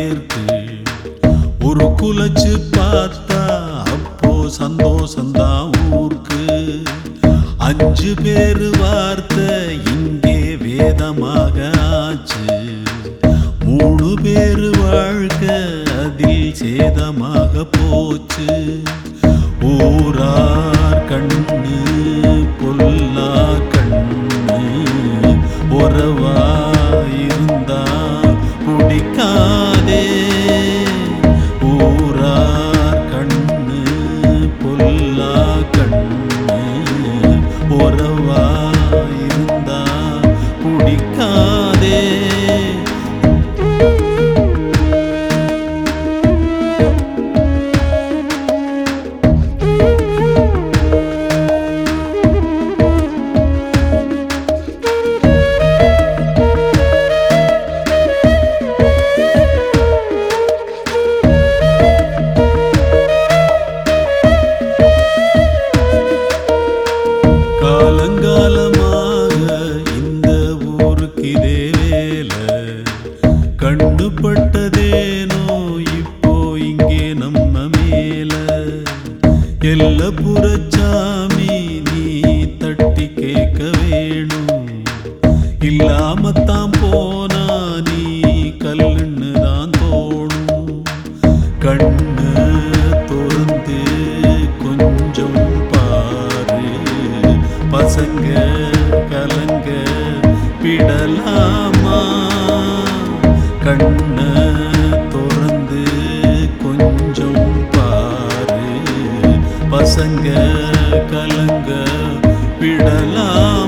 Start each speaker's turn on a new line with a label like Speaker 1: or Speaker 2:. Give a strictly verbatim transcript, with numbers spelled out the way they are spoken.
Speaker 1: நேர்க்கு ஒரு குலச்சு பார்த்தா அப்போ சந்தோஷந்தான் ஊருக்கு. அஞ்சு பேரு வார்த்தை இங்கே வேதமாக ஆச்சு. மூணு பேரு வாழ்க்கை அதில் சேதமாக போச்சு. ஊரார் கண்ணு பொல்லா கண்ணு உறவாயிருந்தா பிடிக்காதே. ஊரார் கண்ணு பொல்லா கண்ணு உறவாயிருந்தா பிடிக்காதே. காலங்காலமாக இந்த ஊருக்கு இதே வேலை கண்டுபட்டதேனோ இப்போ இங்கே நம்ம மேல. எல்ல புறச்சாமி நீ தட்டி கேட்க வேணும். இல்லாமத்தான் போனா நீ கல்லுன்னு தான் தோணும். கண்ணு திறந்து கொஞ்சம் பாரு. பசங்க கலங்க விடலாமா? கண்ண திறந்து கொஞ்சம் பாரு. பசங்க கலங்க விடலாமா?